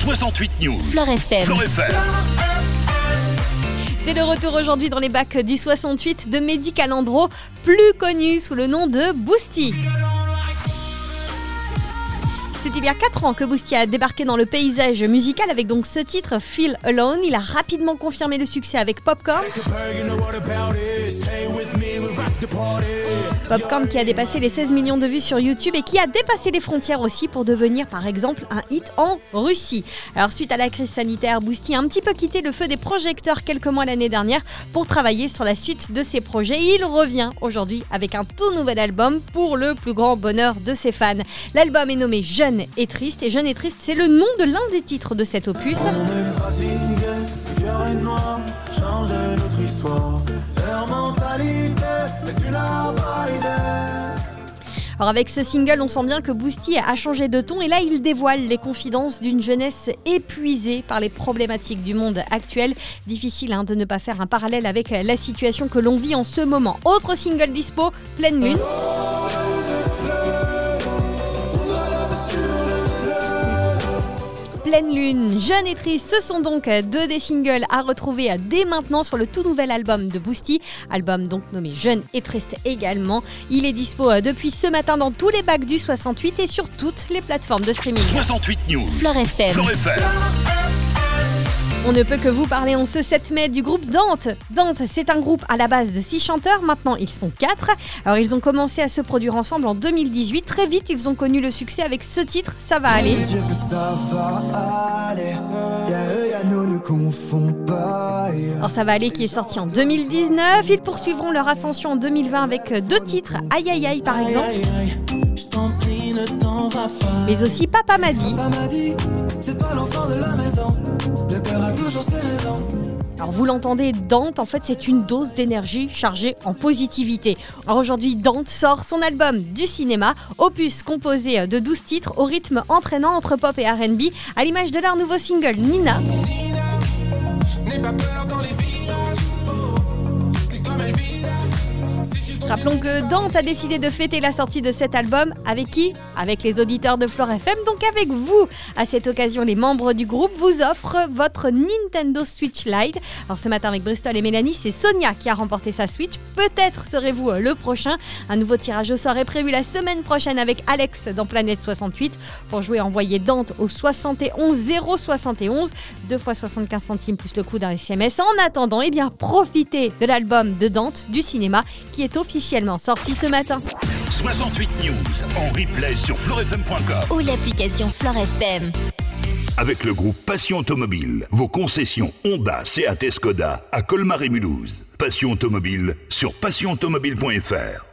68 News. Fleur FM. Fleur FM. C'est le retour aujourd'hui dans les bacs du 68 de Mehdi Calandro, plus connu sous le nom de Boosty. C'est il y a 4 ans que Boosty a débarqué dans le paysage musical avec donc ce titre Feel Alone. Il a rapidement confirmé le succès avec Popcorn. Popcorn qui a dépassé les 16 millions de vues sur YouTube et qui a dépassé les frontières aussi pour devenir par exemple un hit en Russie. Alors suite à la crise sanitaire, Boosty a un petit peu quitté le feu des projecteurs quelques mois l'année dernière pour travailler sur la suite de ses projets. Il revient aujourd'hui avec un tout nouvel album pour le plus grand bonheur de ses fans. L'album est nommé Jeune et Triste et Jeune et Triste, c'est le nom de l'un des titres de cet opus. Alors avec ce single, on sent bien que Boosty a changé de ton et là il dévoile les confidences d'une jeunesse épuisée par les problématiques du monde actuel. Difficile de ne pas faire un parallèle avec la situation que l'on vit en ce moment. Autre single dispo, Pleine Lune. Pleine Lune, Jeune et Triste, ce sont donc deux des singles à retrouver dès maintenant sur le tout nouvel album de Boosty. Album donc nommé Jeune et Triste également. Il est dispo depuis ce matin dans tous les bacs du 68 et sur toutes les plateformes de streaming. 68 News. Fleur FM. Fleur FM. On ne peut que vous parler en ce 7 mai du groupe Dante. Dante, c'est un groupe à la base de 6 chanteurs, maintenant ils sont 4. Alors ils ont commencé à se produire ensemble en 2018. Très vite, ils ont connu le succès avec ce titre, Ça va aller. Alors Ça va aller qui est sorti en 2019. Ils poursuivront leur ascension en 2020 avec 2 titres, Aïe aïe aïe par exemple. Mais aussi Papa m'a dit. C'est toi l'enfant de la maison. Le cœur a toujours ses raisons. Alors vous l'entendez, Dante, en fait c'est une dose d'énergie chargée en positivité. Alors aujourd'hui, Dante sort son album du cinéma, opus composé de 12 titres au rythme entraînant entre pop et R&B, à l'image de leur nouveau single Nina. N'aie pas peur dans les villages, c'est comme elle vit. Rappelons que Dante a décidé de fêter la sortie de cet album avec qui ? Avec les auditeurs de Fleur FM, donc avec vous. À cette occasion, les membres du groupe vous offrent votre Nintendo Switch Lite. Alors ce matin avec Bristol et Mélanie, c'est Sonia qui a remporté sa Switch. Peut-être serez-vous le prochain. Un nouveau tirage au sort est prévu la semaine prochaine avec Alex dans Planète 68. Pour jouer, envoyez Dante au 71 071, 2 fois 75 centimes plus le coût d'un SMS. En attendant, profitez de l'album de Dante du cinéma qui est officiellement sorti ce matin. 68 News en replay sur fleurfm.com ou l'application Fleur FM. Avec le groupe Passion Automobile, vos concessions Honda, Seat et Skoda à Colmar et Mulhouse. Passion Automobile sur passionautomobile.fr.